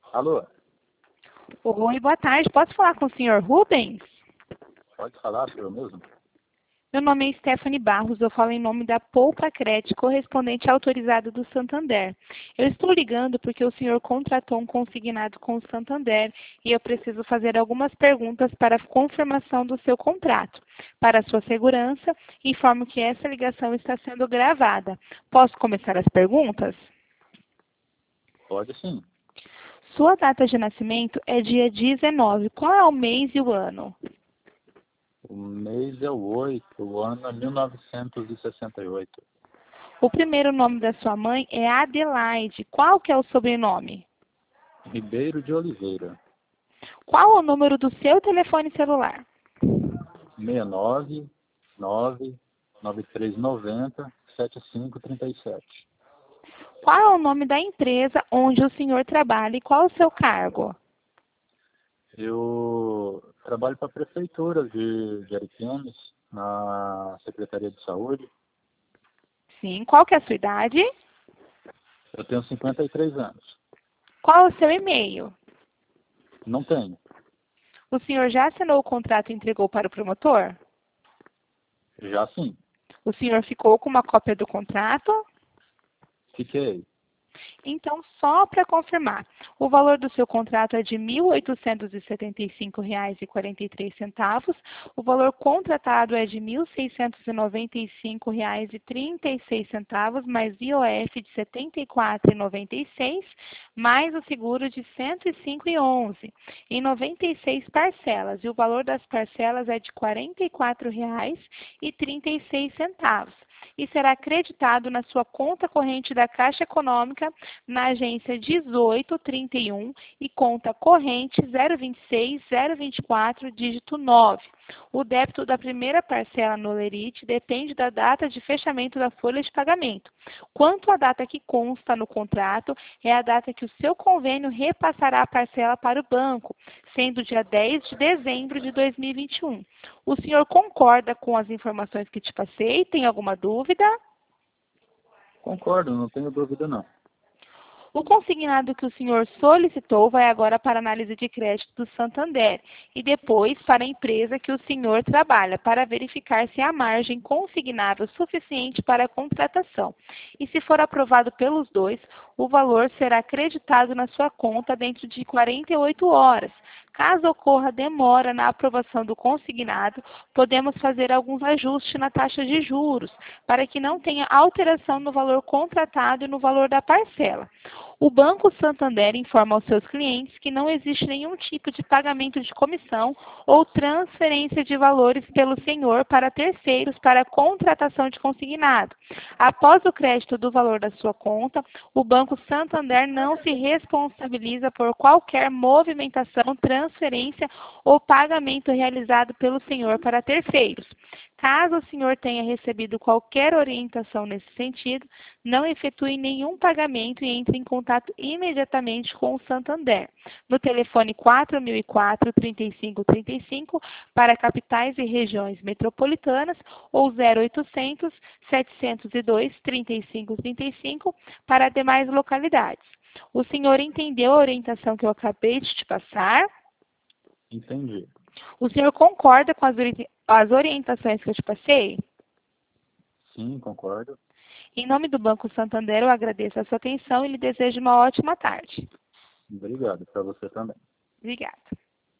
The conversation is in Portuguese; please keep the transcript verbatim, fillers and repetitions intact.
Alô, Oi, boa tarde. Posso falar com o senhor Rubens? pode falar, senhor mesmo? Meu nome é Stephanie Barros, eu falo em nome da Poupa Crédito, correspondente autorizado do Santander. Eu estou ligando porque o senhor contratou um consignado com o Santander e eu preciso fazer algumas perguntas para a confirmação do seu contrato. Para a sua segurança, informo que essa ligação está sendo gravada. Posso começar as perguntas? Pode sim. Sua data de nascimento é dia dezenove. Qual é o mês e o ano? O mês é o oito, o ano é mil novecentos e sessenta e oito. O primeiro nome da sua mãe é Adelaide. Qual que é o sobrenome? Ribeiro de Oliveira, Qual o número do seu telefone celular? seis nove nove nove três nove zero sete cinco três sete. Qual é o nome da empresa onde o senhor trabalha e qual o seu cargo? Eu trabalho para a Prefeitura de, de Ariquemes, na Secretaria de Saúde. Sim. Qual que é a sua idade? Eu tenho cinquenta e três anos. Qual o seu e-mail? Não tenho. O senhor já assinou o contrato e entregou para o promotor? Já sim. O senhor ficou com uma cópia do contrato? Fiquei. Então, só para confirmar, o valor do seu contrato é de mil oitocentos e setenta e cinco reais e quarenta e três centavos, o valor contratado é de mil seiscentos e noventa e cinco reais e trinta e seis centavos, mais I O F de setenta e quatro reais e noventa e seis centavos, mais o seguro de cento e cinco reais e onze centavos, em noventa e seis parcelas, e o valor das parcelas é de quarenta e quatro reais e trinta e seis centavos. E será creditado na sua conta corrente da Caixa Econômica na agência dezoito trinta e um e conta corrente zero vinte e seis zero vinte e quatro, dígito nove. O débito da primeira parcela no Lerite depende da data de fechamento da folha de pagamento. Quanto à data que consta no contrato, é a data que o seu convênio repassará a parcela para o banco, sendo dia dez de dezembro de dois mil e vinte e um. O senhor concorda com as informações que te passei? Tem alguma dúvida? Concordo, não tenho dúvida não. O consignado que o senhor solicitou vai agora para análise de crédito do Santander e depois para a empresa que o senhor trabalha, para verificar se há margem consignável suficiente para a contratação. E se for aprovado pelos dois, o valor será creditado na sua conta dentro de quarenta e oito horas. Caso ocorra demora na aprovação do consignado, podemos fazer alguns ajustes na taxa de juros, para que não tenha alteração no valor contratado e no valor da parcela. O Banco Santander informa aos seus clientes que não existe nenhum tipo de pagamento de comissão ou transferência de valores pelo senhor para terceiros para a contratação de consignado. Após o crédito do valor da sua conta, o Banco Santander não se responsabiliza por qualquer movimentação, transferência ou pagamento realizado pelo senhor para terceiros. Caso o senhor tenha recebido qualquer orientação nesse sentido, não efetue nenhum pagamento e entre em contato imediatamente com o Santander, no telefone quatro mil e quatro, trinta e cinco trinta e cinco para capitais e regiões metropolitanas ou zero oitocentos, setecentos e dois, trinta e cinco trinta e cinco para demais localidades. O senhor entendeu a orientação que eu acabei de te passar? Entendi. O senhor concorda com as, ori as orientações que eu te passei? Sim, concordo. Em nome do Banco Santander, eu agradeço a sua atenção e lhe desejo uma ótima tarde. Obrigado, para você também. Obrigada.